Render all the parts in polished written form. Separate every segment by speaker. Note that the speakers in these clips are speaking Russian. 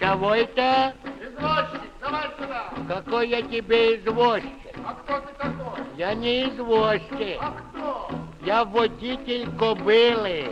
Speaker 1: Кого это?
Speaker 2: Извозчик, давай сюда.
Speaker 1: Какой я тебе извозчик?
Speaker 2: А кто ты такой?
Speaker 1: Я не извозчик.
Speaker 2: А кто?
Speaker 1: Я водитель кобылы.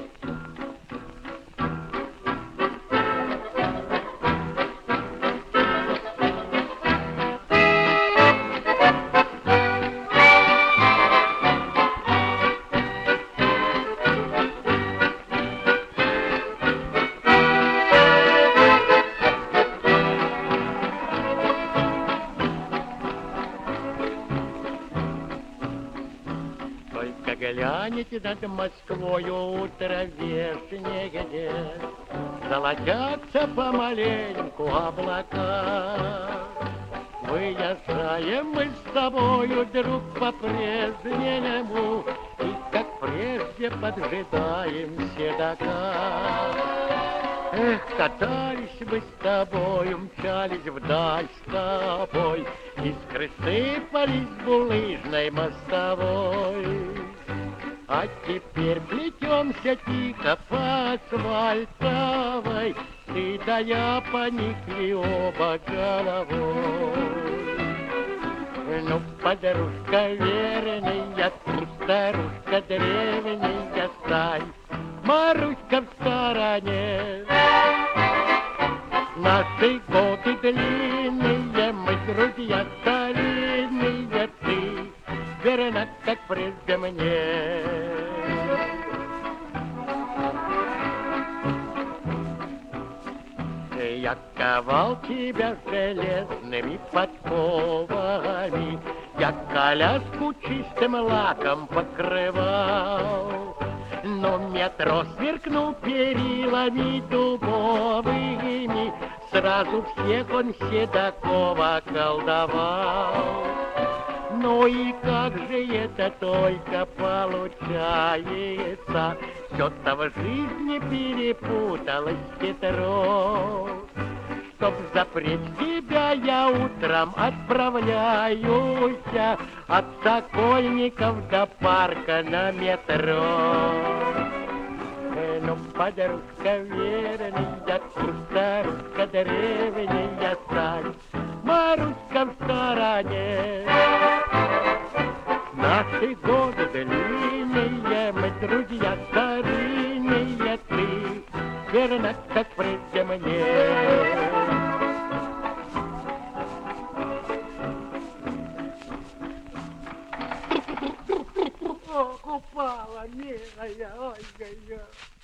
Speaker 1: Только глянете над Москвою утро вешнее, где золотятся помаленьку облака. Выезжаем мы с тобою, друг, по-прежнему, и как прежде поджидаем седока. Эх, катались мы с тобою, мчались вдаль с тобой, искры сыпались булыжной мостовой. А теперь плетемся тихо по асфальтовой, ты да я поникли оба головой. Ну, подружка верная, ты, старушка древняя, стань, Маруська в стороне. Наши годы длинные, мы друзья старинные, ты верна, как прежде мне. Я ковал тебя железными подковами, я коляску чистым лаком покрывал. Но метро сверкнул перилами дубовыми, сразу всех он седокова колдовал. Ну и как же это только получается, все-то в жизни перепуталось хитро. Чтоб запреть тебя, я утром отправляюсь от Сокольников до парка на метро. Ну, подружка верная, старушка древняя, стань, Маруська в стороне. Наши годы длинные, мы друзья старинные, ты верна, как прежде мне. Упала, милая, ой-ой-ой.